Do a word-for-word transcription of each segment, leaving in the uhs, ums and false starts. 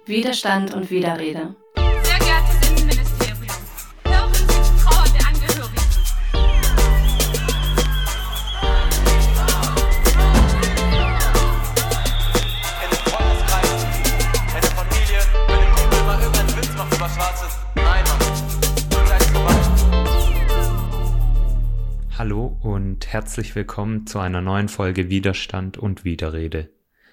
Widerstand und Widerrede. Sehr geehrtes Innenministerium, hören Sie die Trauer der Angehörigen. In den Freundeskreisen, in der Familie, wenn ein Kumpel mal irgendeinen Witz macht über Schwarzes. Nein, Mann, seid zu weit. Hallo und herzlich willkommen zu einer neuen Folge Widerstand und Widerrede.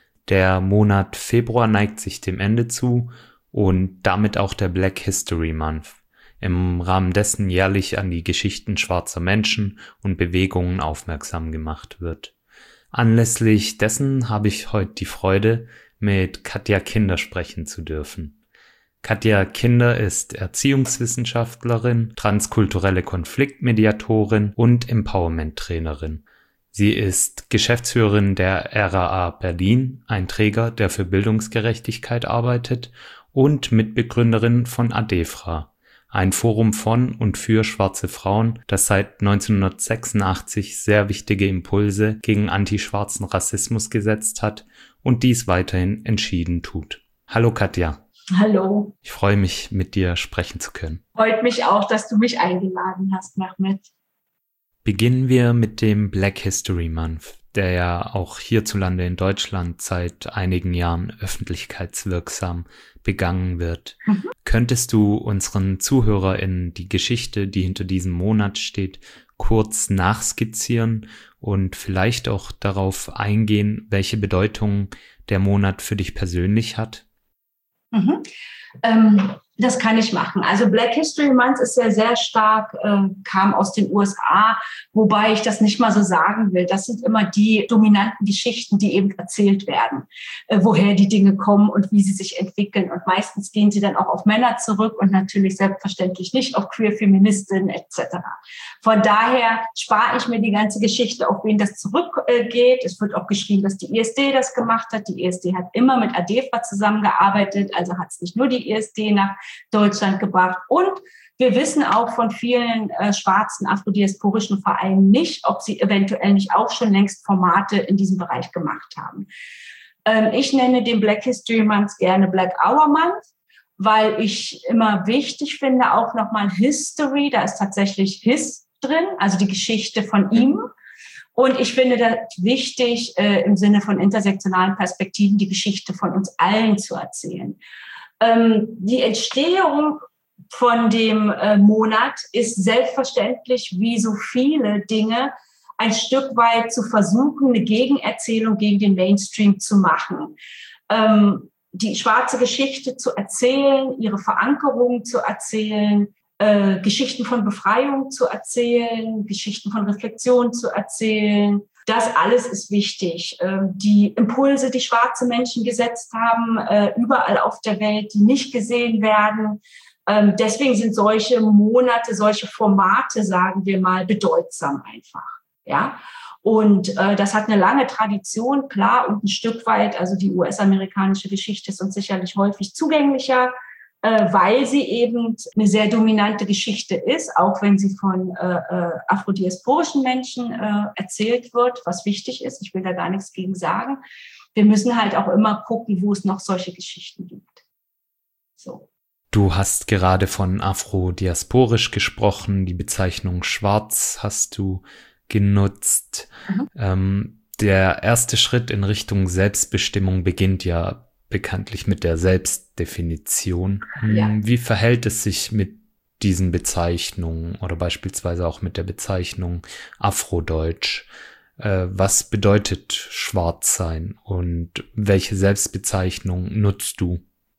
Der Monat Februar neigt sich dem Ende zu und damit auch der Black History Month, im Rahmen dessen jährlich an die Geschichten schwarzer Menschen und Bewegungen aufmerksam gemacht wird. Anlässlich dessen habe ich heute die Freude, mit Katja Kinder sprechen zu dürfen. Katja Kinder ist Erziehungswissenschaftlerin, transkulturelle Konfliktmediatorin und Empowerment-Trainerin. Sie ist Geschäftsführerin der R A A Berlin, ein Träger, der für Bildungsgerechtigkeit arbeitet, und Mitbegründerin von ADEFRA, ein Forum von und für schwarze Frauen, das seit neunzehnhundertsechsundachtzig sehr wichtige Impulse gegen antischwarzen Rassismus gesetzt hat und dies weiterhin entschieden tut. Hallo Katja. Hallo. Ich freue mich, mit dir sprechen zu können. Freut mich auch, dass du mich eingeladen hast, Mehmet. Beginnen wir mit dem Black History Month, der ja auch hierzulande in Deutschland seit einigen Jahren öffentlichkeitswirksam begangen wird. Mhm. Könntest du unseren ZuhörerInnen die Geschichte, die hinter diesem Monat steht, kurz nachskizzieren und vielleicht auch darauf eingehen, welche Bedeutung der Monat für dich persönlich hat? Mhm. Ähm, das kann ich machen. Also Black History Month ist ja sehr stark, äh, kam aus den U S A, wobei ich das nicht mal so sagen will. Das sind immer die dominanten Geschichten, die eben erzählt werden, äh, woher die Dinge kommen und wie sie sich entwickeln. Und meistens gehen sie dann auch auf Männer zurück und natürlich selbstverständlich nicht auf Queer-Feministinnen et cetera. Von daher spare ich mir die ganze Geschichte, auf wen das zurückgeht. Äh, es wird auch geschrieben, dass die I S D das gemacht hat. Die I S D hat immer mit ADEFRA zusammengearbeitet, also hat es nicht nur die I S D nach Deutschland gebracht. Und wir wissen auch von vielen äh, schwarzen afrodiasporischen Vereinen nicht, ob sie eventuell nicht auch schon längst Formate in diesem Bereich gemacht haben. Ähm, ich nenne den Black History Month gerne Black Hour Month, weil ich immer wichtig finde, auch nochmal History, da ist tatsächlich His drin, also die Geschichte von ihm. Und ich finde das wichtig, äh, im Sinne von intersektionalen Perspektiven die Geschichte von uns allen zu erzählen. Ähm, die Entstehung von dem äh, Monat ist selbstverständlich, wie so viele Dinge, ein Stück weit zu versuchen, eine Gegenerzählung gegen den Mainstream zu machen. Ähm, die schwarze Geschichte zu erzählen, ihre Verankerung zu erzählen, äh, Geschichten von Befreiung zu erzählen, Geschichten von Reflexion zu erzählen. Das alles ist wichtig. Die Impulse, die schwarze Menschen gesetzt haben, überall auf der Welt, die nicht gesehen werden. Deswegen sind solche Monate, solche Formate, sagen wir mal, bedeutsam einfach. Ja. Und das hat eine lange Tradition, klar, und ein Stück weit, also die U S-amerikanische Geschichte ist uns sicherlich häufig zugänglicher, weil sie eben eine sehr dominante Geschichte ist, auch wenn sie von äh, äh, afrodiasporischen Menschen äh, erzählt wird, was wichtig ist. Ich will da gar nichts gegen sagen. Wir müssen halt auch immer gucken, wo es noch solche Geschichten gibt. So. Du hast gerade von afrodiasporisch gesprochen, die Bezeichnung schwarz hast du genutzt. Mhm. Ähm, der erste Schritt in Richtung Selbstbestimmung beginnt ja bekanntlich mit der Selbstdefinition. Ja. Wie verhält es sich mit diesen Bezeichnungen oder beispielsweise auch mit der Bezeichnung Afrodeutsch? Äh, was bedeutet schwarz sein und welche Selbstbezeichnung nutzt du?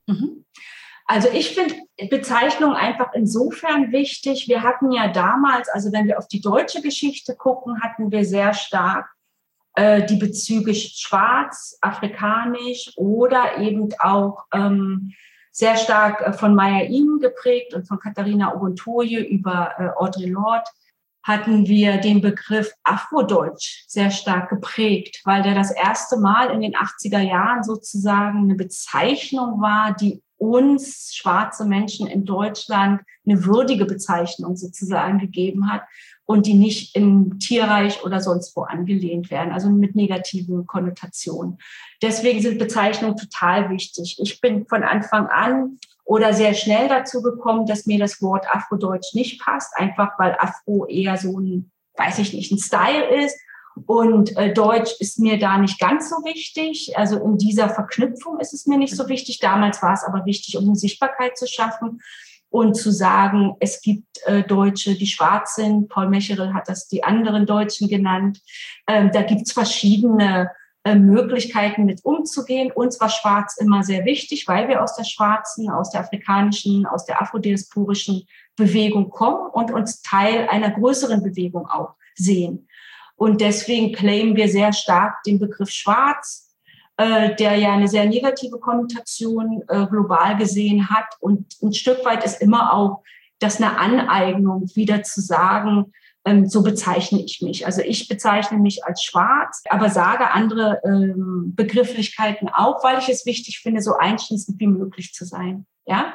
Also ich finde Bezeichnung einfach insofern wichtig. Wir hatten ja damals, also wenn wir auf die deutsche Geschichte gucken, hatten wir sehr stark die Bezüge schwarz, afrikanisch oder eben auch ähm, sehr stark von Maya Im geprägt und von Katharina Oguntoye über äh, Audre Lorde hatten wir den Begriff Afrodeutsch sehr stark geprägt, weil der das erste Mal in den achtziger Jahren sozusagen eine Bezeichnung war, die uns schwarze Menschen in Deutschland eine würdige Bezeichnung sozusagen gegeben hat und die nicht im Tierreich oder sonst wo angelehnt werden, also mit negativen Konnotationen. Deswegen sind Bezeichnungen total wichtig. Ich bin von Anfang an oder sehr schnell dazu gekommen, dass mir das Wort Afrodeutsch nicht passt, einfach weil Afro eher so ein, weiß ich nicht, ein Style ist. Und äh, Deutsch ist mir da nicht ganz so wichtig. Also in dieser Verknüpfung ist es mir nicht so wichtig. Damals war es aber wichtig, um eine Sichtbarkeit zu schaffen und zu sagen, es gibt äh, Deutsche, die schwarz sind. Paul Mecherel hat das die anderen Deutschen genannt. Ähm, da gibt es verschiedene äh, Möglichkeiten, mit umzugehen. Uns war schwarz immer sehr wichtig, weil wir aus der schwarzen, aus der afrikanischen, aus der afrodiasporischen Bewegung kommen und uns Teil einer größeren Bewegung auch sehen. Und deswegen claimen wir sehr stark den Begriff Schwarz, äh, der ja eine sehr negative Konnotation äh, global gesehen hat. Und ein Stück weit ist immer auch das eine Aneignung, wieder zu sagen, ähm, so bezeichne ich mich. Also ich bezeichne mich als schwarz, aber sage andere ähm, Begrifflichkeiten auch, weil ich es wichtig finde, so einschließend wie möglich zu sein. Ja?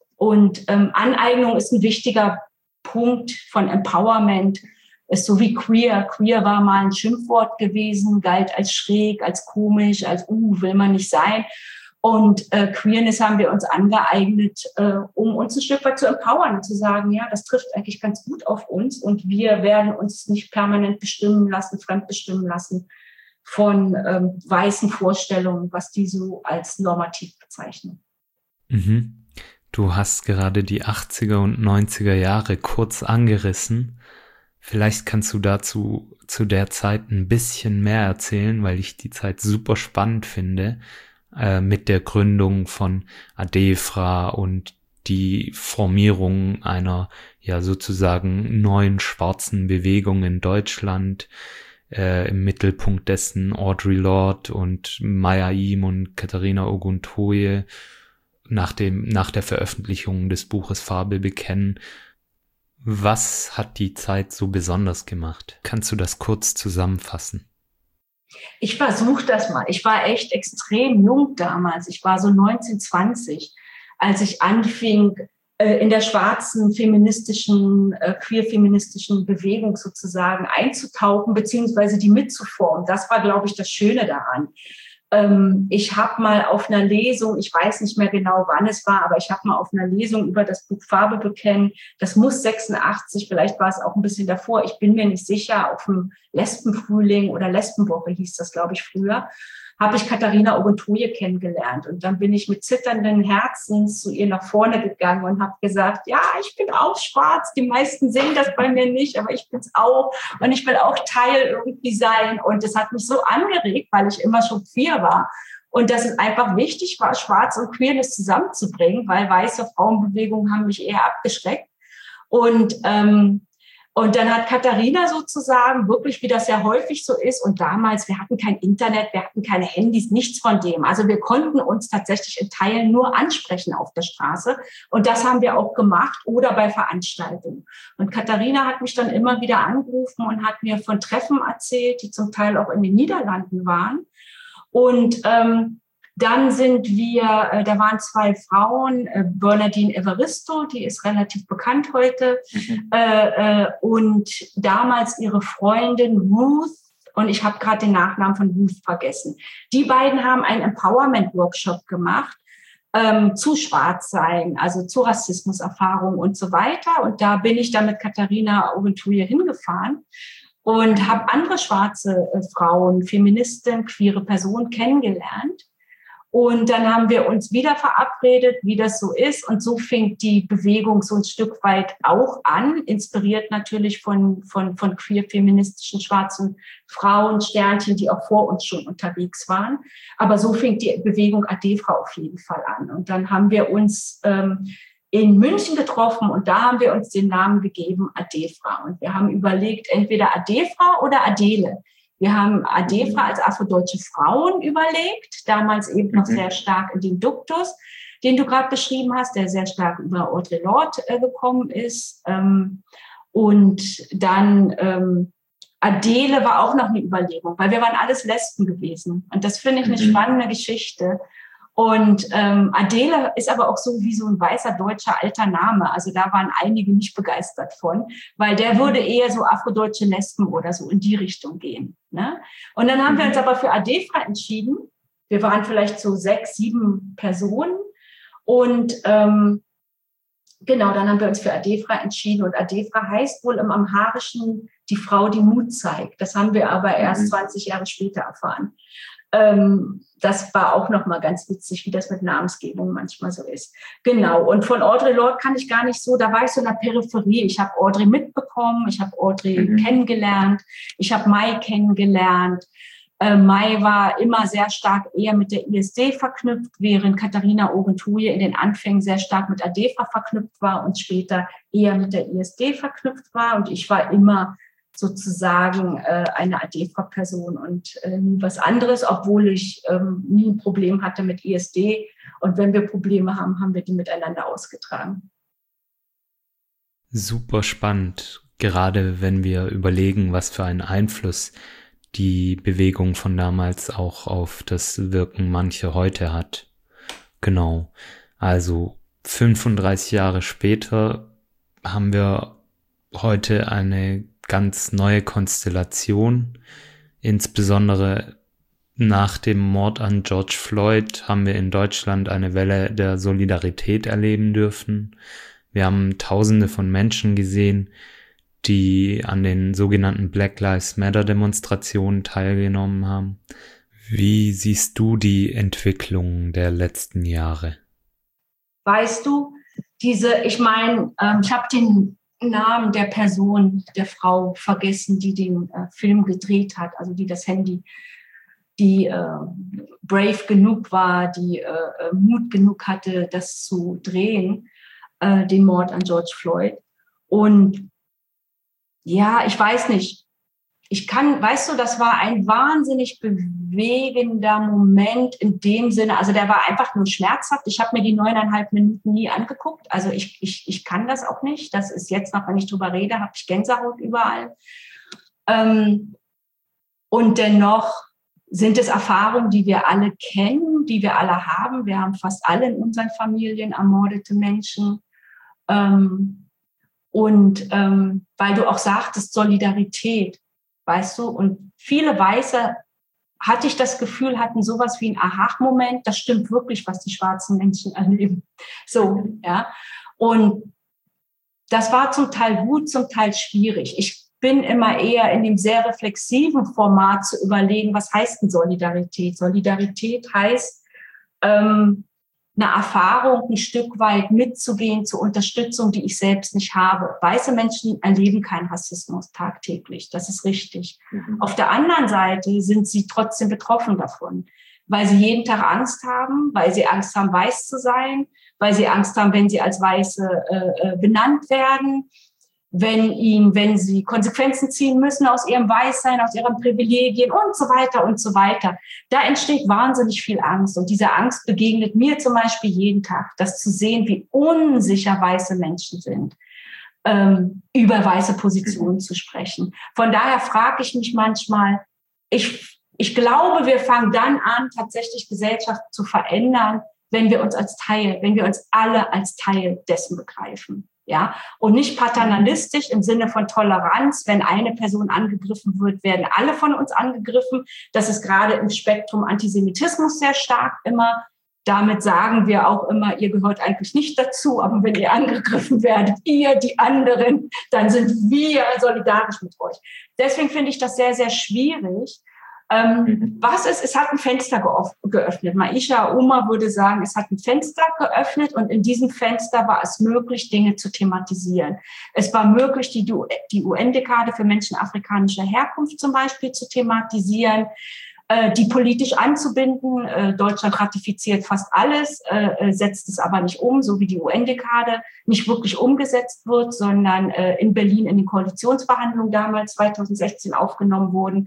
Und ähm, Aneignung ist ein wichtiger Punkt von Empowerment. Ist so wie queer. Queer war mal ein Schimpfwort gewesen, galt als schräg, als komisch, als uh, will man nicht sein. Und äh, Queerness haben wir uns angeeignet, äh, um uns ein Stück weit zu empowern und zu sagen, ja, das trifft eigentlich ganz gut auf uns und wir werden uns nicht permanent bestimmen lassen, fremdbestimmen lassen von ähm, weißen Vorstellungen, was die so als normativ bezeichnen. Mhm. Du hast gerade die achtziger und neunziger Jahre kurz angerissen. Vielleicht kannst du dazu zu der Zeit ein bisschen mehr erzählen, weil ich die Zeit super spannend finde, äh, mit der Gründung von ADEFRA und die Formierung einer ja sozusagen neuen schwarzen Bewegung in Deutschland, äh, im Mittelpunkt dessen Audre Lorde und Maya Im und Katharina Oguntoye nach dem nach der Veröffentlichung des Buches Farbe bekennen. Was hat die Zeit so besonders gemacht? Kannst du das kurz zusammenfassen? Ich versuche das mal. Ich war echt extrem jung damals. Ich war so neunzehn, zwanzig, als ich anfing, in der schwarzen feministischen, queer-feministischen Bewegung sozusagen einzutauchen, beziehungsweise die mitzuformen. Das war, glaube ich, das Schöne daran. Ich habe mal auf einer Lesung, ich weiß nicht mehr genau, wann es war, aber ich habe mal auf einer Lesung über das Buch Farbe bekennen, das muss sechsundachtzig, vielleicht war es auch ein bisschen davor, ich bin mir nicht sicher, auf dem Lesbenfrühling oder Lesbenwoche hieß das, glaube ich, früher, habe ich Katharina Oguntoye kennengelernt. Und dann bin ich mit zitternden Herzens zu ihr nach vorne gegangen und habe gesagt, ja, ich bin auch schwarz. Die meisten sehen das bei mir nicht, aber ich bin's auch. Und ich will auch Teil irgendwie sein. Und das hat mich so angeregt, weil ich immer schon queer war. Und dass es einfach wichtig war, Schwarz und Queerness zusammenzubringen, weil weiße Frauenbewegungen haben mich eher abgeschreckt. Und ähm, Und dann hat Katharina sozusagen wirklich, wie das ja häufig so ist, und damals, wir hatten kein Internet, wir hatten keine Handys, nichts von dem. Also wir konnten uns tatsächlich in Teilen nur ansprechen auf der Straße. Und das haben wir auch gemacht oder bei Veranstaltungen. Und Katharina hat mich dann immer wieder angerufen und hat mir von Treffen erzählt, die zum Teil auch in den Niederlanden waren. Und ähm, dann sind wir, äh, da waren zwei Frauen, äh, Bernardine Evaristo, die ist relativ bekannt heute, mhm. äh, äh, und damals ihre Freundin Ruth, und ich habe gerade den Nachnamen von Ruth vergessen. Die beiden haben einen Empowerment-Workshop gemacht ähm, zu Schwarzsein, also zu Rassismuserfahrungen und so weiter. Und da bin ich dann mit Katharina Oguntoye hingefahren und habe andere schwarze äh, Frauen, Feministinnen, queere Personen kennengelernt. Und dann haben wir uns wieder verabredet, wie das so ist. Und so fing die Bewegung so ein Stück weit auch an, inspiriert natürlich von, von, von queer-feministischen schwarzen Frauen, Sternchen, die auch vor uns schon unterwegs waren. Aber so fing die Bewegung ADEFRA auf jeden Fall an. Und dann haben wir uns ähm, in München getroffen und da haben wir uns den Namen gegeben, ADEFRA. Und wir haben überlegt, entweder ADEFRA oder Adele. Wir haben ADEFRA als afrodeutsche Frauen überlegt, damals eben noch sehr stark in den Duktus, den du gerade beschrieben hast, der sehr stark über Audre Lorde äh, gekommen ist. Ähm, und dann ähm, Adele war auch noch eine Überlegung, weil wir waren alles Lesben gewesen. Und das finde ich eine spannende Geschichte. Und ähm, Adele ist aber auch so wie so ein weißer deutscher alter Name. Also da waren einige nicht begeistert von, weil der würde eher so afrodeutsche Lesben oder so in die Richtung gehen. Ne? Und dann haben wir uns aber für Adefra entschieden. Wir waren vielleicht so sechs, sieben Personen. Und ähm, genau, dann haben wir uns für Adefra entschieden. Und Adefra heißt wohl im Amharischen die Frau, die Mut zeigt. Das haben wir aber erst zwanzig Jahre später erfahren. Ähm, das war auch nochmal ganz witzig, wie das mit Namensgebung manchmal so ist. Genau, und von Audre Lorde kann ich gar nicht so, da war ich so in der Peripherie. Ich habe Audre mitbekommen, ich habe Audre mhm. kennengelernt, ich habe Mai kennengelernt. Äh, Mai war immer sehr stark eher mit der I S D verknüpft, während Katharina Oguntuye in den Anfängen sehr stark mit Adefra verknüpft war und später eher mit der I S D verknüpft war. Und ich war immer sozusagen äh, eine Adefra-Person und äh, nie was anderes, obwohl ich ähm, nie ein Problem hatte mit I S D. Und wenn wir Probleme haben, haben wir die miteinander ausgetragen. Super spannend, gerade wenn wir überlegen, was für einen Einfluss die Bewegung von damals auch auf das Wirken mancher heute hat. Genau, also fünfunddreißig Jahre später haben wir heute eine ganz neue Konstellation. Insbesondere nach dem Mord an George Floyd haben wir in Deutschland eine Welle der Solidarität erleben dürfen. Wir haben Tausende von Menschen gesehen, die an den sogenannten Black Lives Matter Demonstrationen teilgenommen haben. Wie siehst du die Entwicklung der letzten Jahre? Weißt du, diese, ich meine, ähm, ich habe den Namen der Person, der Frau vergessen, die den äh, Film gedreht hat, also die das Handy, die äh, brave genug war, die äh, Mut genug hatte, das zu drehen, äh, den Mord an George Floyd. Und ja, ich weiß nicht, ich kann, weißt du, das war ein wahnsinnig bewegender Moment in dem Sinne, also der war einfach nur schmerzhaft. Ich habe mir die neuneinhalb Minuten nie angeguckt, also ich, ich, ich kann das auch nicht. Das ist jetzt noch, wenn ich drüber rede, habe ich Gänsehaut überall. Ähm, und dennoch sind es Erfahrungen, die wir alle kennen, die wir alle haben. Wir haben fast alle in unseren Familien ermordete Menschen. Ähm, und ähm, weil du auch sagtest, Solidarität, weißt du, und viele Weiße, hatte ich das Gefühl, hatten sowas wie einen Aha-Moment. Das stimmt wirklich, was die schwarzen Menschen erleben. So, ja. Und das war zum Teil gut, zum Teil schwierig. Ich bin immer eher in dem sehr reflexiven Format zu überlegen, was heißt denn Solidarität? Solidarität heißt, ähm, eine Erfahrung ein Stück weit mitzugehen zur Unterstützung, die ich selbst nicht habe. Weiße Menschen erleben keinen Rassismus tagtäglich, das ist richtig. Mhm. Auf der anderen Seite sind sie trotzdem betroffen davon, weil sie jeden Tag Angst haben, weil sie Angst haben, weiß zu sein, weil sie Angst haben, wenn sie als Weiße äh, benannt werden, wenn ihnen, wenn sie Konsequenzen ziehen müssen aus ihrem Weißsein, aus ihren Privilegien und so weiter und so weiter. Da entsteht wahnsinnig viel Angst. Und diese Angst begegnet mir zum Beispiel jeden Tag, das zu sehen, wie unsicher weiße Menschen sind, ähm, über weiße Positionen zu sprechen. Von daher frage ich mich manchmal, ich, ich glaube, wir fangen dann an, tatsächlich Gesellschaft zu verändern, wenn wir uns als Teil, wenn wir uns alle als Teil dessen begreifen. Ja, und nicht paternalistisch im Sinne von Toleranz. Wenn eine Person angegriffen wird, werden alle von uns angegriffen. Das ist gerade im Spektrum Antisemitismus sehr stark immer. Damit sagen wir auch immer, ihr gehört eigentlich nicht dazu. Aber wenn ihr angegriffen werdet, ihr, die anderen, dann sind wir solidarisch mit euch. Deswegen finde ich das sehr, sehr schwierig. Ähm, was ist, es hat ein Fenster geöffnet. Maisha Oma würde sagen, es hat ein Fenster geöffnet und in diesem Fenster war es möglich, Dinge zu thematisieren. Es war möglich, die, die U N-Dekade für Menschen afrikanischer Herkunft zum Beispiel zu thematisieren, äh, die politisch anzubinden. Äh, Deutschland ratifiziert fast alles, äh, setzt es aber nicht um, so wie die U N-Dekade nicht wirklich umgesetzt wird, sondern äh, in Berlin in den Koalitionsverhandlungen damals zweitausendsechzehn aufgenommen wurden.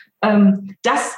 Ähm, das,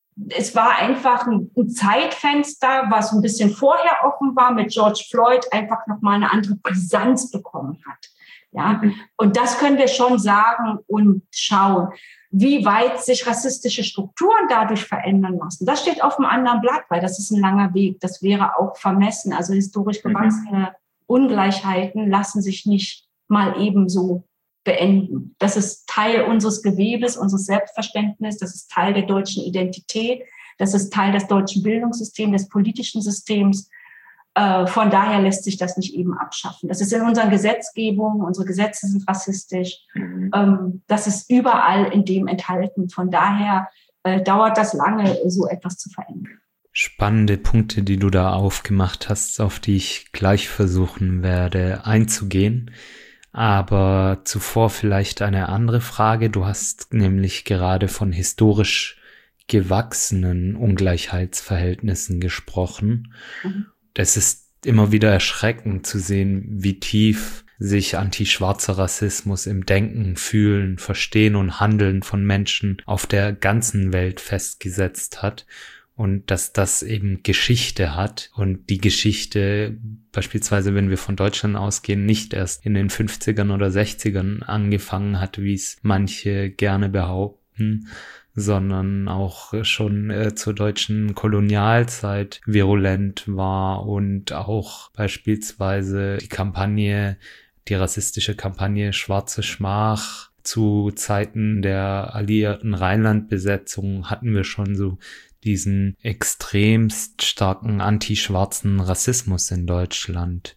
es war einfach ein, ein Zeitfenster, was ein bisschen vorher offen war, mit George Floyd einfach nochmal eine andere Brisanz bekommen hat. Ja, mhm. Und das können wir schon sagen und schauen. wie weit sich rassistische Strukturen dadurch verändern lassen. Das steht auf einem anderen Blatt, weil das ist ein langer Weg. Das wäre auch vermessen. Also historisch gewachsene mhm. Ungleichheiten lassen sich nicht mal ebenso beenden. Das ist Teil unseres Gewebes, unseres Selbstverständnisses. Das ist Teil der deutschen Identität. Das ist Teil des deutschen Bildungssystems, des politischen Systems. Äh, von daher lässt sich das nicht eben abschaffen. Das ist in unseren Gesetzgebungen, unsere Gesetze sind rassistisch. Mhm. Ähm, das ist überall in dem enthalten. Von daher äh, dauert das lange, so etwas zu verändern. Spannende Punkte, die du da aufgemacht hast, auf die ich gleich versuchen werde einzugehen. Aber zuvor vielleicht eine andere Frage. Du hast nämlich gerade von historisch gewachsenen Ungleichheitsverhältnissen gesprochen. Mhm. Es ist immer wieder erschreckend zu sehen, wie tief sich antischwarzer Rassismus im Denken, Fühlen, Verstehen und Handeln von Menschen auf der ganzen Welt festgesetzt hat und dass das eben Geschichte hat und die Geschichte beispielsweise, wenn wir von Deutschland ausgehen, nicht erst in den fünfzigern oder sechzigern angefangen hat, wie es manche gerne behaupten, sondern auch schon äh, zur deutschen Kolonialzeit virulent war und auch beispielsweise die Kampagne, die rassistische Kampagne Schwarze Schmach zu Zeiten der alliierten Rheinlandbesetzung hatten wir schon so diesen extremst starken antischwarzen Rassismus in Deutschland.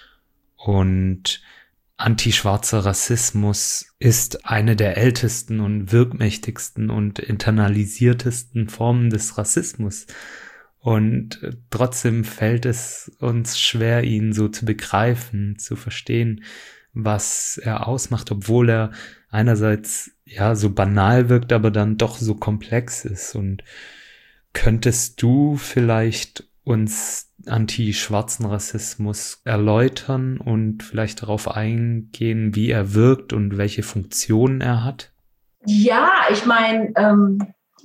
Und antischwarzer Rassismus ist eine der ältesten und wirkmächtigsten und internalisiertesten Formen des Rassismus. Und trotzdem fällt es uns schwer, ihn so zu begreifen, zu verstehen, was er ausmacht, obwohl er einerseits ja so banal wirkt, aber dann doch so komplex ist. Und könntest du vielleicht uns anti-schwarzen Rassismus erläutern und vielleicht darauf eingehen, wie er wirkt und welche Funktionen er hat? Ja, ich meine, ähm,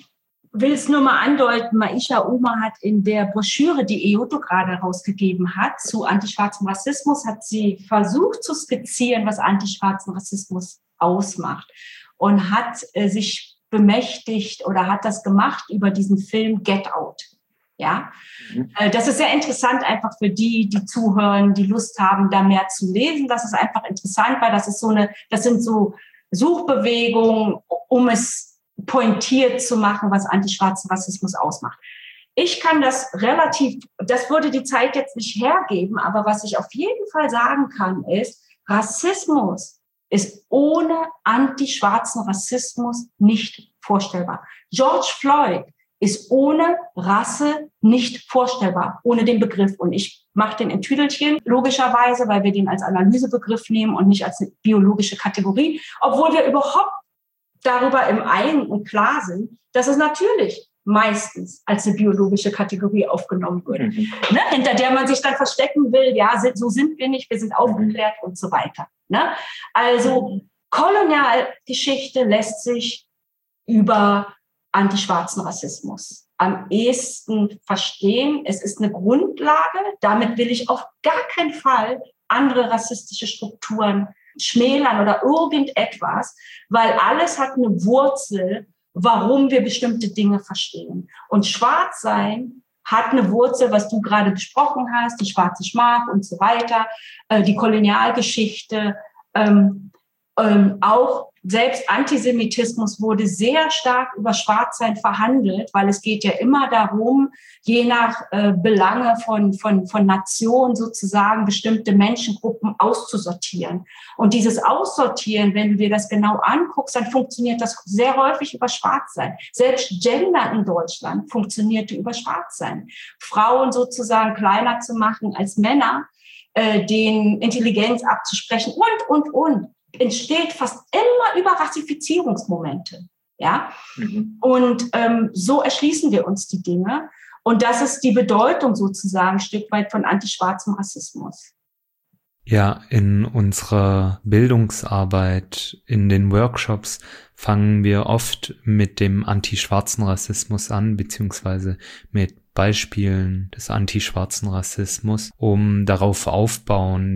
will es nur mal andeuten, Maisha Uma hat in der Broschüre, die E O T O gerade herausgegeben hat, zu antischwarzem Rassismus, hat sie versucht zu skizzieren, was antischwarzen Rassismus ausmacht und hat äh, sich bemächtigt oder hat das gemacht über diesen Film Get Out. Ja, das ist sehr interessant einfach für die, die zuhören, die Lust haben, da mehr zu lesen. Das ist einfach interessant, weil das ist so eine, das sind so Suchbewegungen, um es pointiert zu machen, was antischwarzen Rassismus ausmacht. Ich kann das relativ, das würde die Zeit jetzt nicht hergeben, aber was ich auf jeden Fall sagen kann, ist, Rassismus ist ohne antischwarzen Rassismus nicht vorstellbar. George Floyd ist ohne Rasse nicht vorstellbar, ohne den Begriff. Und ich mache den in Tüdelchen, logischerweise, weil wir den als Analysebegriff nehmen und nicht als eine biologische Kategorie, obwohl wir überhaupt darüber im Einen und klar sind, dass es natürlich meistens als eine biologische Kategorie aufgenommen wird, mhm. ne? Hinter der man sich dann verstecken will, ja, so sind wir nicht, wir sind aufgeklärt und so weiter. Ne? Also Kolonialgeschichte lässt sich über antischwarzen Rassismus am ehesten verstehen. Es ist eine Grundlage. Damit will ich auf gar keinen Fall andere rassistische Strukturen schmälern oder irgendetwas, weil alles hat eine Wurzel, warum wir bestimmte Dinge verstehen. Und Schwarzsein hat eine Wurzel, was du gerade besprochen hast, die schwarze Schmach und so weiter, äh, die Kolonialgeschichte, ähm, ähm, auch selbst Antisemitismus wurde sehr stark über Schwarzsein verhandelt, weil es geht ja immer darum, je nach äh, Belange von, von, von Nationen sozusagen bestimmte Menschengruppen auszusortieren. Und dieses Aussortieren, wenn du dir das genau anguckst, dann funktioniert das sehr häufig über Schwarzsein. Selbst Gender in Deutschland funktionierte über Schwarzsein. Frauen sozusagen kleiner zu machen als Männer, äh, denen Intelligenz abzusprechen und, und, und. Entsteht fast immer über Rassifizierungsmomente, ja. Mhm. Und ähm, so erschließen wir uns die Dinge. Und das ist die Bedeutung sozusagen ein Stück weit von antischwarzem Rassismus. Ja, in unserer Bildungsarbeit, in den Workshops fangen wir oft mit dem antischwarzen Rassismus an, beziehungsweise mit Beispielen des antischwarzen Rassismus, um darauf aufbauend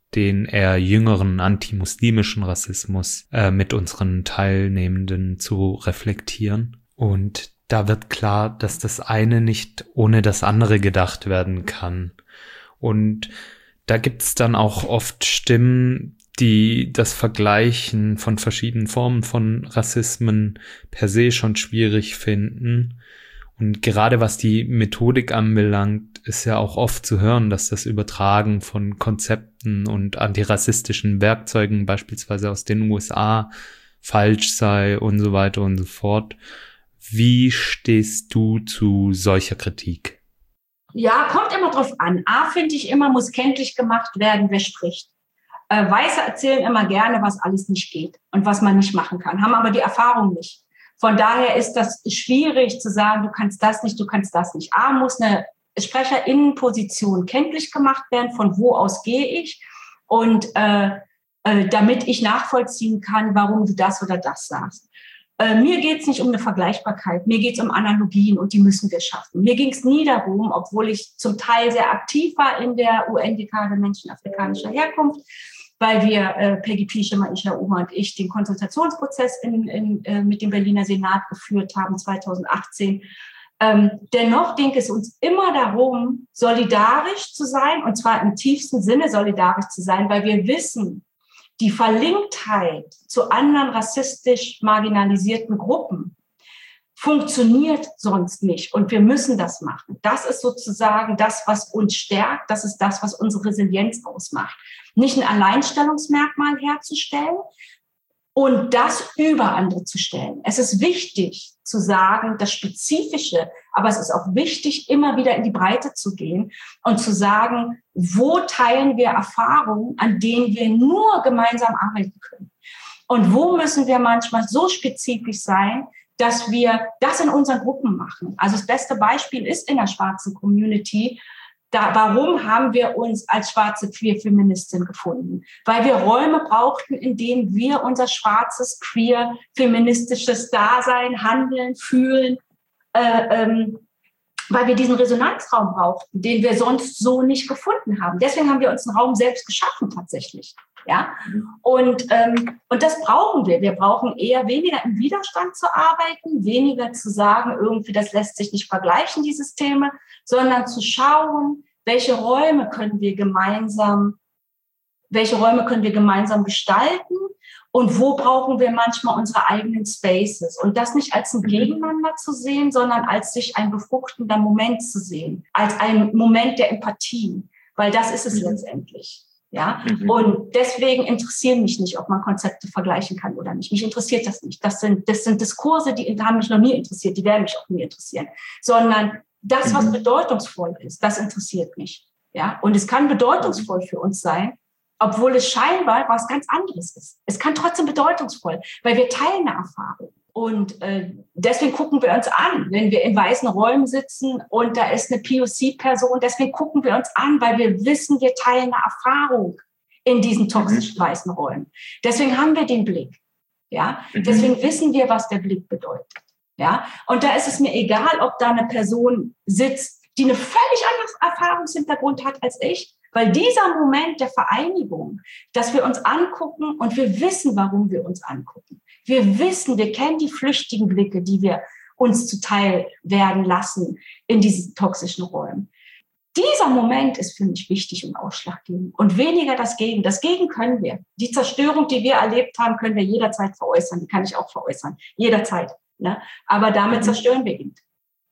den eher jüngeren antimuslimischen Rassismus äh, mit unseren Teilnehmenden zu reflektieren. Und da wird klar, dass das eine nicht ohne das andere gedacht werden kann. Und da gibt's dann auch oft Stimmen, die das Vergleichen von verschiedenen Formen von Rassismen per se schon schwierig finden. Und gerade was die Methodik anbelangt, ist ja auch oft zu hören, dass das Übertragen von Konzepten und antirassistischen Werkzeugen beispielsweise aus den U S A falsch sei und so weiter und so fort. Wie stehst du zu solcher Kritik? Ja, kommt immer drauf an. A, finde ich immer, muss kenntlich gemacht werden, wer spricht. Äh, Weiße erzählen immer gerne, was alles nicht geht und was man nicht machen kann, haben aber die Erfahrung nicht. Von daher ist das schwierig zu sagen, du kannst das nicht, du kannst das nicht. A, muss eine Sprecherinnenposition kenntlich gemacht werden, von wo aus gehe ich und äh, äh, damit ich nachvollziehen kann, warum du das oder das sagst. Äh, mir geht es nicht um eine Vergleichbarkeit, mir geht es um Analogien und die müssen wir schaffen. Mir ging es nie darum, obwohl ich zum Teil sehr aktiv war in der U N-Dekade Menschen afrikanischer Herkunft, weil wir, äh, Peggy Pischemer, Isha Uma und ich, den Konsultationsprozess in, in, äh, mit dem Berliner Senat geführt haben, zweitausendachtzehn. Ähm, dennoch ging es uns immer darum, solidarisch zu sein, und zwar im tiefsten Sinne solidarisch zu sein, weil wir wissen, die Verlinktheit zu anderen rassistisch marginalisierten Gruppen funktioniert sonst nicht. Und wir müssen das machen. Das ist sozusagen das, was uns stärkt. Das ist das, was unsere Resilienz ausmacht. Nicht ein Alleinstellungsmerkmal herzustellen und das über andere zu stellen. Es ist wichtig zu sagen, das Spezifische, aber es ist auch wichtig, immer wieder in die Breite zu gehen und zu sagen, wo teilen wir Erfahrungen, an denen wir nur gemeinsam arbeiten können? Und wo müssen wir manchmal so spezifisch sein, dass wir das in unseren Gruppen machen? Also das beste Beispiel ist in der schwarzen Community. Da, warum haben wir uns als schwarze Queer-Feministin gefunden? Weil wir Räume brauchten, in denen wir unser schwarzes, queer-feministisches Dasein, Handeln, Fühlen, äh, ähm, weil wir diesen Resonanzraum brauchten, den wir sonst so nicht gefunden haben. Deswegen haben wir uns einen Raum selbst geschaffen tatsächlich. Ja? Und, ähm, und das brauchen wir. Wir brauchen eher weniger im Widerstand zu arbeiten, weniger zu sagen, irgendwie das lässt sich nicht vergleichen, die Systeme, sondern zu schauen, welche Räume können wir gemeinsam, welche Räume können wir gemeinsam gestalten und wo brauchen wir manchmal unsere eigenen Spaces. Und das nicht als ein Gegeneinander zu sehen, sondern als sich ein befruchtender Moment zu sehen, als ein Moment der Empathie, weil das ist es mhm. letztendlich. Ja, mhm. Und deswegen interessieren mich nicht, ob man Konzepte vergleichen kann oder nicht. Mich interessiert das nicht. Das sind, das sind Diskurse, die haben mich noch nie interessiert, die werden mich auch nie interessieren, sondern das, was bedeutungsvoll ist, das interessiert mich. Ja, und es kann bedeutungsvoll für uns sein, obwohl es scheinbar was ganz anderes ist. Es kann trotzdem bedeutungsvoll, weil wir teilen eine Erfahrung. Und äh, deswegen gucken wir uns an, wenn wir in weißen Räumen sitzen und da ist eine P O C-Person, deswegen gucken wir uns an, weil wir wissen, wir teilen eine Erfahrung in diesen toxischen mhm. weißen Räumen. Deswegen haben wir den Blick. Ja, mhm. deswegen wissen wir, was der Blick bedeutet. Ja, und da ist es mir egal, ob da eine Person sitzt, die eine völlig anderen Erfahrungshintergrund hat als ich, weil dieser Moment der Vereinigung, dass wir uns angucken und wir wissen, warum wir uns angucken. Wir wissen, wir kennen die flüchtigen Blicke, die wir uns zuteil werden lassen in diesen toxischen Räumen. Dieser Moment ist für mich wichtig und ausschlaggebend und weniger das Gegen. Das Gegen können wir. Die Zerstörung, die wir erlebt haben, können wir jederzeit veräußern. Die kann ich auch veräußern. Jederzeit. Ne? Aber damit zerstören wir ihn.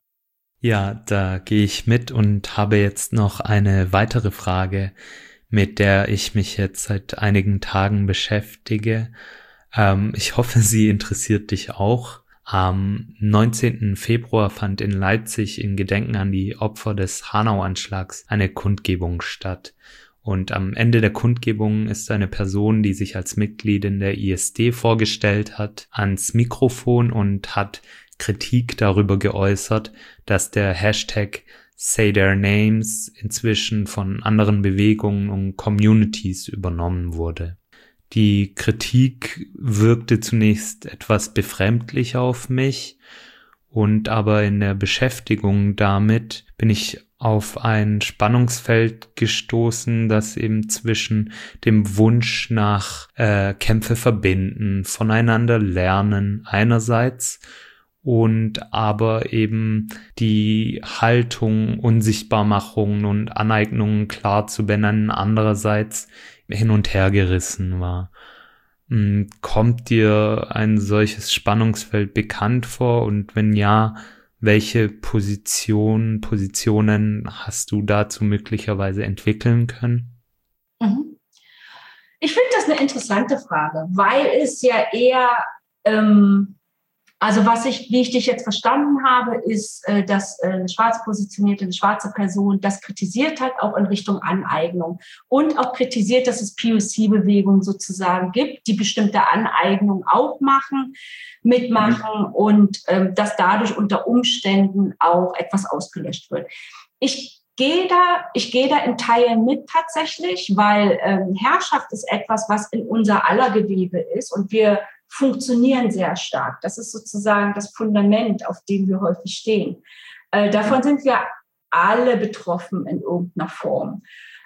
Ja, da gehe ich mit und habe jetzt noch eine weitere Frage, mit der ich mich jetzt seit einigen Tagen beschäftige. Ähm, ich hoffe, sie interessiert dich auch. Am neunzehnten Februar fand in Leipzig in Gedenken an die Opfer des Hanau-Anschlags eine Kundgebung statt. Und am Ende der Kundgebung ist eine Person, die sich als Mitgliedin der I S D vorgestellt hat, ans Mikrofon und hat Kritik darüber geäußert, dass der Hashtag Say Their Names inzwischen von anderen Bewegungen und Communities übernommen wurde. Die Kritik wirkte zunächst etwas befremdlich auf mich und aber in der Beschäftigung damit bin ich auf ein Spannungsfeld gestoßen, das eben zwischen dem Wunsch nach äh, Kämpfe verbinden, voneinander lernen einerseits und aber eben die Haltung, Unsichtbarmachungen und Aneignungen klar zu benennen, andererseits hin und her gerissen war. Kommt dir ein solches Spannungsfeld bekannt vor und wenn ja, welche Position, Positionen hast du dazu möglicherweise entwickeln können? Ich finde das eine interessante Frage, weil es ja eher, ähm, also was ich, wie ich dich jetzt verstanden habe, ist, äh, dass äh, eine schwarz positionierte, eine schwarze Person das kritisiert hat, auch in Richtung Aneignung und auch kritisiert, dass es P O C-Bewegungen sozusagen gibt, die bestimmte Aneignung auch machen, mitmachen mhm. und ähm, dass dadurch unter Umständen auch etwas ausgelöscht wird. Ich gehe da, ich gehe da in Teilen mit tatsächlich, weil ähm, Herrschaft ist etwas, was in unser aller Gewebe ist und wir funktionieren sehr stark. Das ist sozusagen das Fundament, auf dem wir häufig stehen. Äh, davon sind wir alle betroffen in irgendeiner Form.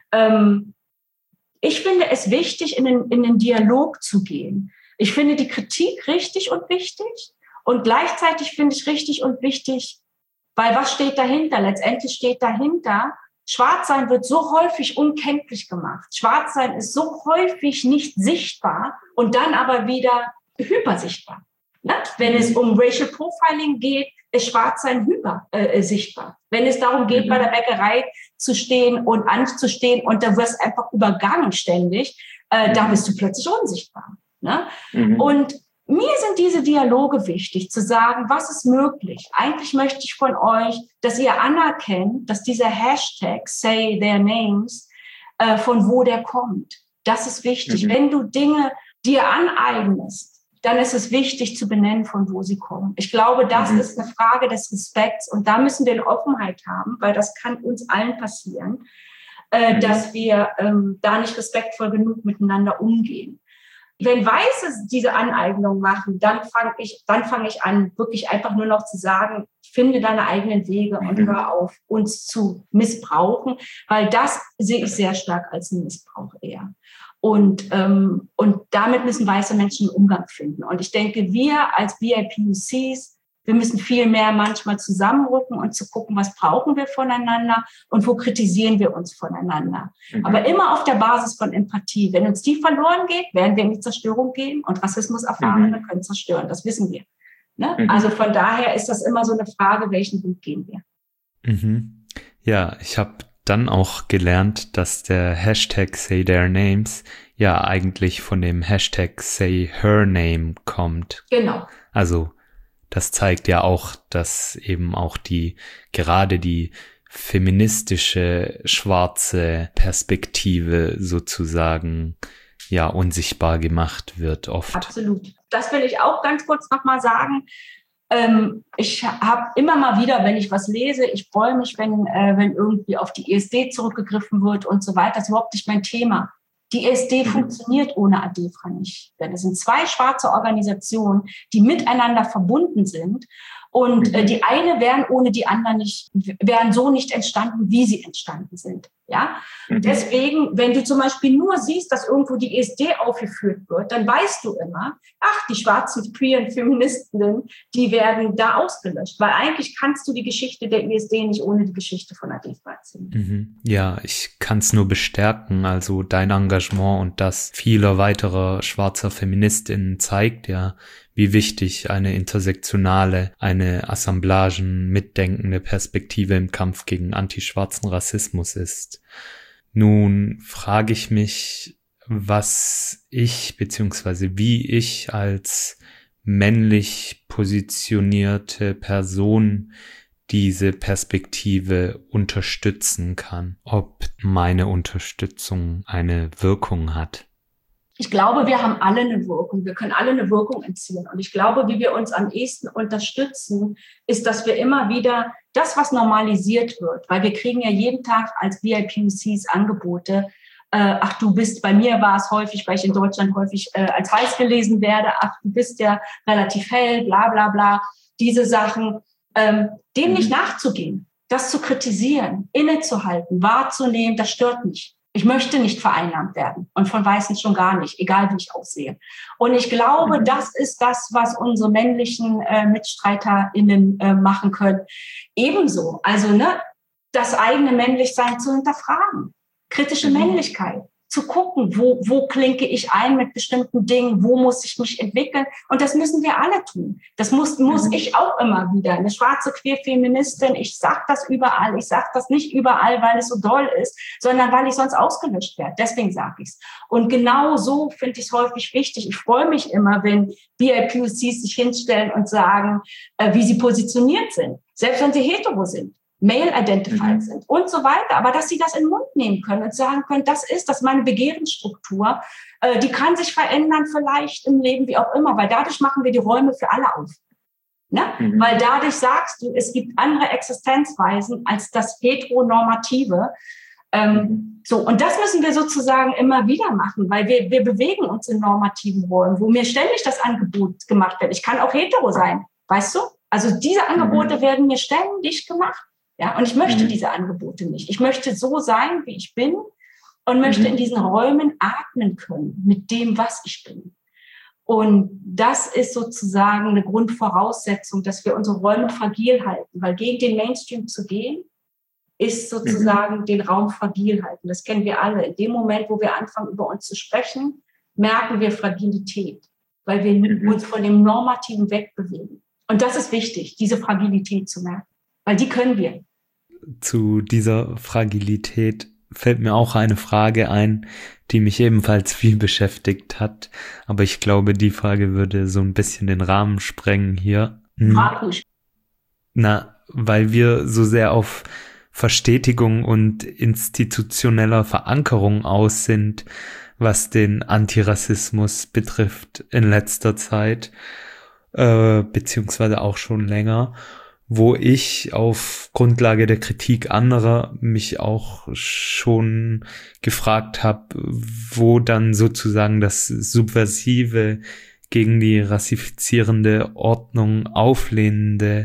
Ähm, ich finde es wichtig, in den, in den Dialog zu gehen. Ich finde die Kritik richtig und wichtig und gleichzeitig finde ich richtig und wichtig, weil was steht dahinter? Letztendlich steht dahinter, Schwarzsein wird so häufig unkenntlich gemacht. Schwarzsein ist so häufig nicht sichtbar und dann aber wieder hypersichtbar. Ne? Wenn es um Racial Profiling geht, ist Schwarzsein hyper äh, sichtbar. Wenn es darum geht, mhm. bei der Bäckerei zu stehen und anzustehen und da wirst einfach übergangen ständig, äh, mhm. da bist du plötzlich unsichtbar. Ne? Mhm. Und mir sind diese Dialoge wichtig, zu sagen, was ist möglich. Eigentlich möchte ich von euch, dass ihr anerkennt, dass dieser Hashtag Say Their Names, äh, von wo der kommt. Das ist wichtig. Mhm. Wenn du Dinge dir aneignest, dann ist es wichtig zu benennen, von wo sie kommen. Ich glaube, das mhm. ist eine Frage des Respekts und da müssen wir eine Offenheit haben, weil das kann uns allen passieren, äh, mhm. dass wir ähm, da nicht respektvoll genug miteinander umgehen. Wenn Weiße diese Aneignung machen, dann fange ich, dann fange ich an, wirklich einfach nur noch zu sagen, finde deine eigenen Wege und mhm. hör auf, uns zu missbrauchen, weil das sehe ich sehr stark als einen Missbrauch eher. Und, ähm, und damit müssen weiße Menschen einen Umgang finden. Und ich denke, wir als B I P O Cs, wir müssen viel mehr manchmal zusammenrücken und zu gucken, was brauchen wir voneinander und wo kritisieren wir uns voneinander. Mhm. Aber immer auf der Basis von Empathie. Wenn uns die verloren geht, werden wir in die Zerstörung gehen und Rassismus-Erfahrene mhm. können zerstören. Das wissen wir. Ne? Mhm. Also von daher ist das immer so eine Frage, welchen Weg gehen wir. Mhm. Ja, ich habe dann auch gelernt, dass der Hashtag Say Their Names ja eigentlich von dem Hashtag Say Her Name kommt. Genau. Also das zeigt ja auch, dass eben auch die, gerade die feministische schwarze Perspektive sozusagen ja unsichtbar gemacht wird oft. Absolut. Das will ich auch ganz kurz nochmal sagen. Ähm, ich habe immer mal wieder, wenn ich was lese, ich freue mich, wenn, äh, wenn irgendwie auf die E S D zurückgegriffen wird und so weiter. Das ist überhaupt nicht mein Thema. Die E S D mhm. funktioniert ohne ADEFRA nicht. Denn es sind zwei schwarze Organisationen, die miteinander verbunden sind. Und mhm. äh, die eine wären ohne die andere nicht, wären so nicht entstanden, wie sie entstanden sind. Ja? Mhm. Deswegen, wenn du zum Beispiel nur siehst, dass irgendwo die E S D aufgeführt wird, dann weißt du immer, ach, die schwarzen queeren Feministinnen, die werden da ausgelöscht. Weil eigentlich kannst du die Geschichte der E S D nicht ohne die Geschichte von ADEFRA erzählen. Mhm. Ja, ich kann es nur bestärken. Also dein Engagement und das vieler weiterer schwarzer Feministinnen zeigt ja, wie wichtig eine intersektionale, eine assemblagen mitdenkende Perspektive im Kampf gegen antischwarzen Rassismus ist. Nun frage ich mich, was ich beziehungsweise wie ich als männlich positionierte Person diese Perspektive unterstützen kann, ob meine Unterstützung eine Wirkung hat. Ich glaube, wir haben alle eine Wirkung. Wir können alle eine Wirkung entziehen. Und ich glaube, wie wir uns am ehesten unterstützen, ist, dass wir immer wieder das, was normalisiert wird, weil wir kriegen ja jeden Tag als V I P O Cs Angebote. Äh, ach, du bist, bei mir war es häufig, weil ich in Deutschland häufig äh, als weiß gelesen werde. Ach, du bist ja relativ hell, bla bla bla. Diese Sachen, ähm, dem nicht nachzugehen. das zu kritisieren, innezuhalten, wahrzunehmen, das stört mich. Ich möchte nicht vereinnahmt werden und von Weißen schon gar nicht, egal wie ich aussehe. Und ich glaube, mhm. das ist das, was unsere männlichen äh, MitstreiterInnen äh, machen können. Ebenso, also ne, das eigene Männlichsein zu hinterfragen, kritische mhm. Männlichkeit, zu gucken, wo, wo klinke ich ein mit bestimmten Dingen, wo muss ich mich entwickeln. Und das müssen wir alle tun. Das muss, muss mhm. ich auch immer wieder. Eine schwarze Queer-Feministin, ich sage das überall. Ich sage das nicht überall, weil es so doll ist, sondern weil ich sonst ausgelöscht werde. Deswegen sage ich es. Und genau so finde ich es häufig wichtig. Ich freue mich immer, wenn B I P O Cs sich hinstellen und sagen, äh, wie sie positioniert sind. Selbst wenn sie hetero sind. Male-identified mhm. sind und so weiter, aber dass sie das in den Mund nehmen können und sagen können, das ist das meine Begehrensstruktur, äh, die kann sich verändern vielleicht im Leben, wie auch immer, weil dadurch machen wir die Räume für alle auf. Ne? Mhm. Weil dadurch sagst du, es gibt andere Existenzweisen als das Heteronormative. Ähm, mhm. so, und das müssen wir sozusagen immer wieder machen, weil wir, wir bewegen uns in normativen Räumen, wo mir ständig das Angebot gemacht wird. Ich kann auch hetero sein, weißt du? Also diese Angebote mhm. werden mir ständig gemacht. Ja, und ich möchte mhm. diese Angebote nicht. Ich möchte so sein, wie ich bin und möchte mhm. in diesen Räumen atmen können mit dem, was ich bin. Und das ist sozusagen eine Grundvoraussetzung, dass wir unsere Räume fragil halten, weil gegen den Mainstream zu gehen, ist sozusagen mhm. den Raum fragil halten. Das kennen wir alle. In dem Moment, wo wir anfangen, über uns zu sprechen, merken wir Fragilität, weil wir mhm. uns von dem Normativen wegbewegen. Und das ist wichtig, diese Fragilität zu merken. Weil die können wir. Zu dieser Fragilität fällt mir auch eine Frage ein, die mich ebenfalls viel beschäftigt hat. Aber ich glaube, die Frage würde so ein bisschen den Rahmen sprengen hier. Hm. Na, weil wir so sehr auf Verstetigung und institutioneller Verankerung aus sind, was den Antirassismus betrifft in letzter Zeit, äh, beziehungsweise auch schon länger. Wo ich auf Grundlage der Kritik anderer mich auch schon gefragt habe, wo dann sozusagen das subversive, gegen die rassifizierende Ordnung auflehnende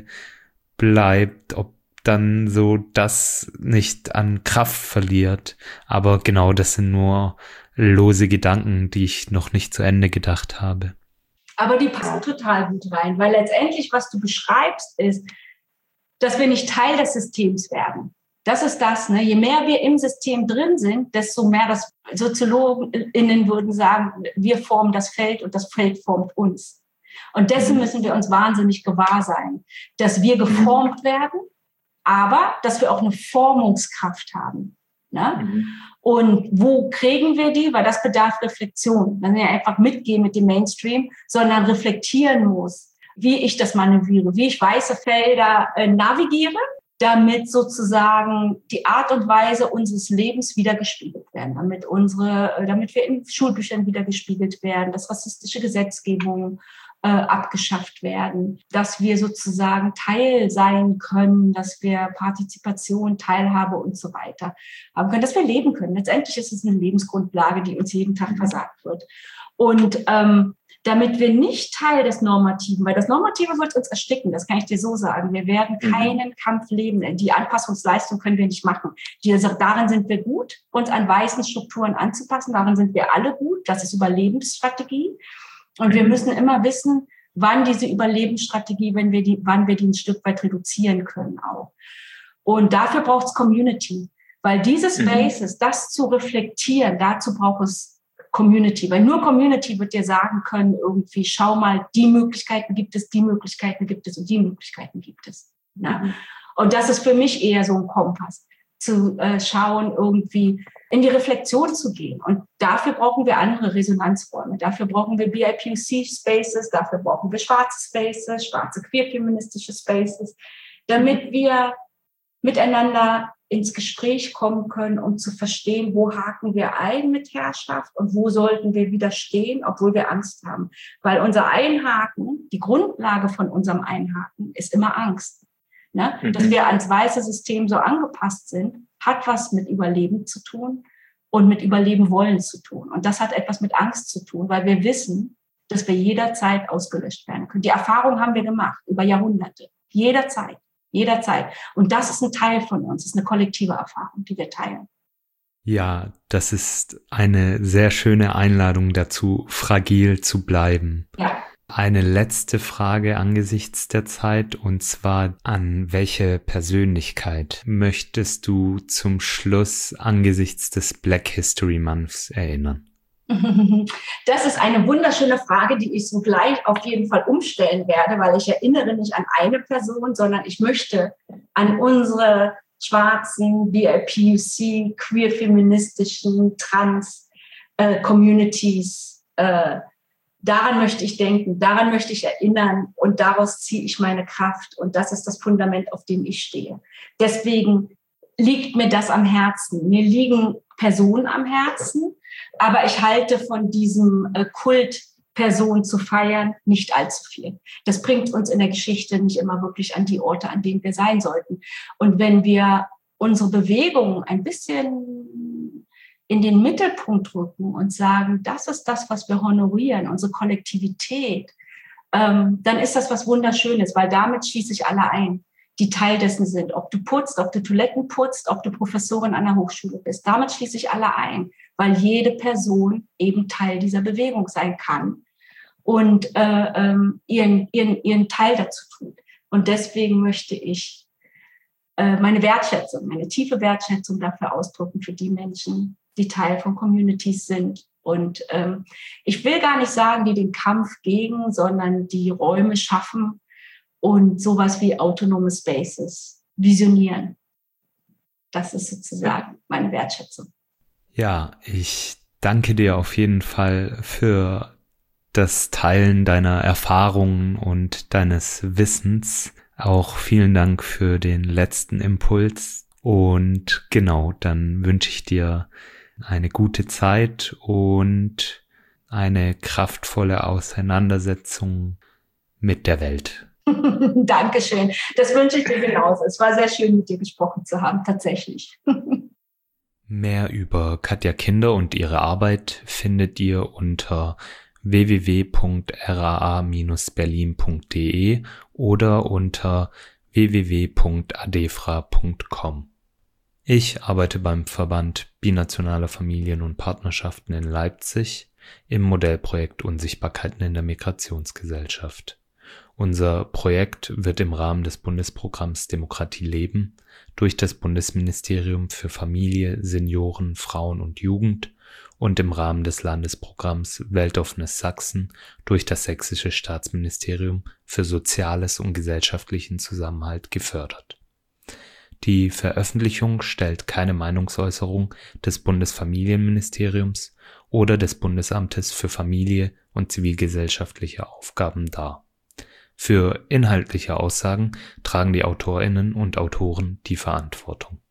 bleibt, ob dann so das nicht an Kraft verliert. Aber genau, das sind nur lose Gedanken, die ich noch nicht zu Ende gedacht habe. Aber die passen total gut rein, weil letztendlich, was du beschreibst, ist, dass wir nicht Teil des Systems werden. Das ist das, ne? Je mehr wir im System drin sind, desto mehr, das SoziologInnen würden sagen, wir formen das Feld und das Feld formt uns. Und dessen müssen wir uns wahnsinnig gewahr sein, dass wir geformt werden, aber dass wir auch eine Formungskraft haben. Ne? Mhm. Und wo kriegen wir die? Weil das bedarf Reflexion. Man nicht einfach mitgehen mit dem Mainstream, sondern reflektieren muss, wie ich das manövriere, wie ich weiße Felder äh, navigiere, damit sozusagen die Art und Weise unseres Lebens wieder gespiegelt werden, damit unsere, äh, damit wir in Schulbüchern wieder gespiegelt werden, dass rassistische Gesetzgebungen äh, abgeschafft werden, dass wir sozusagen Teil sein können, dass wir Partizipation, Teilhabe und so weiter haben können, dass wir leben können. Letztendlich ist es eine Lebensgrundlage, die uns jeden Tag versagt wird. Und ähm, damit wir nicht Teil des Normativen, weil das Normative wird uns ersticken, das kann ich dir so sagen. Wir werden keinen mhm. Kampf leben. Die Anpassungsleistung können wir nicht machen. Die sagt, darin sind wir gut, uns an weißen Strukturen anzupassen. Darin sind wir alle gut. Das ist Überlebensstrategie. Und mhm. wir müssen immer wissen, wann diese Überlebensstrategie, wenn wir die, wann wir die ein Stück weit reduzieren können auch. Und dafür braucht es Community, weil diese Spaces, mhm. das zu reflektieren, dazu braucht es Community, weil nur Community wird dir sagen können, irgendwie, schau mal, die Möglichkeiten gibt es, die Möglichkeiten gibt es und die Möglichkeiten gibt es. Ne? Und das ist für mich eher so ein Kompass, zu äh, schauen, irgendwie in die Reflexion zu gehen. Und dafür brauchen wir andere Resonanzräume. Dafür brauchen wir B I P O C-Spaces, dafür brauchen wir schwarze Spaces, schwarze queer-feministische Spaces, damit wir miteinander ins Gespräch kommen können, um zu verstehen, wo haken wir ein mit Herrschaft und wo sollten wir widerstehen, obwohl wir Angst haben. Weil unser Einhaken, die Grundlage von unserem Einhaken ist immer Angst. Ne? Mhm. Dass wir ans weiße System so angepasst sind, hat was mit Überleben zu tun und mit Überleben wollen zu tun. Und das hat etwas mit Angst zu tun, weil wir wissen, dass wir jederzeit ausgelöscht werden können. Die Erfahrung haben wir gemacht über Jahrhunderte. Jederzeit. Jederzeit. Und das ist ein Teil von uns, das ist eine kollektive Erfahrung, die wir teilen. Ja, das ist eine sehr schöne Einladung dazu, fragil zu bleiben. Ja. Eine letzte Frage angesichts der Zeit, und zwar: An welche Persönlichkeit möchtest du zum Schluss angesichts des Black History Months erinnern? Das ist eine wunderschöne Frage, die ich sogleich auf jeden Fall umstellen werde, weil ich erinnere nicht an eine Person, sondern ich möchte an unsere schwarzen B I P O C, queer-feministischen, Trans-Communities. Äh, daran möchte ich denken, daran möchte ich erinnern und daraus ziehe ich meine Kraft. Und das ist das Fundament, auf dem ich stehe. Deswegen liegt mir das am Herzen. Mir liegen Personen am Herzen, aber ich halte von diesem äh, Kult, Personen zu feiern, nicht allzu viel. Das bringt uns in der Geschichte nicht immer wirklich an die Orte, an denen wir sein sollten. Und wenn wir unsere Bewegung ein bisschen in den Mittelpunkt rücken und sagen, das ist das, was wir honorieren, unsere Kollektivität, ähm, dann ist das was Wunderschönes, weil damit schließe ich alle ein, die Teil dessen sind. Ob du putzt, ob du Toiletten putzt, ob du Professorin an der Hochschule bist. Damit schließe ich alle ein, weil jede Person eben Teil dieser Bewegung sein kann und äh, ähm, ihren, ihren, ihren Teil dazu tut. Und deswegen möchte ich äh, meine Wertschätzung, meine tiefe Wertschätzung dafür ausdrücken für die Menschen, die Teil von Communities sind. Und ähm, ich will gar nicht sagen, die den Kampf gegen, sondern die Räume schaffen und sowas wie autonome Spaces visionieren. Das ist sozusagen meine Wertschätzung. Ja, ich danke dir auf jeden Fall für das Teilen deiner Erfahrungen und deines Wissens. Auch vielen Dank für den letzten Impuls. Und genau, dann wünsche ich dir eine gute Zeit und eine kraftvolle Auseinandersetzung mit der Welt. Dankeschön. Das wünsche ich dir genauso. Es war sehr schön, mit dir gesprochen zu haben, tatsächlich. Mehr über Katja Kinder und ihre Arbeit findet ihr unter w w w punkt r a a dash berlin punkt d e oder unter w w w punkt adefra punkt com. Ich arbeite beim Verband Binationaler Familien und Partnerschaften in Leipzig im Modellprojekt Unsichtbarkeiten in der Migrationsgesellschaft. Unser Projekt wird im Rahmen des Bundesprogramms Demokratie leben durch das Bundesministerium für Familie, Senioren, Frauen und Jugend und im Rahmen des Landesprogramms Weltoffenes Sachsen durch das Sächsische Staatsministerium für Soziales und gesellschaftlichen Zusammenhalt gefördert. Die Veröffentlichung stellt keine Meinungsäußerung des Bundesfamilienministeriums oder des Bundesamtes für Familie und zivilgesellschaftliche Aufgaben dar. Für inhaltliche Aussagen tragen die AutorInnen und Autoren die Verantwortung.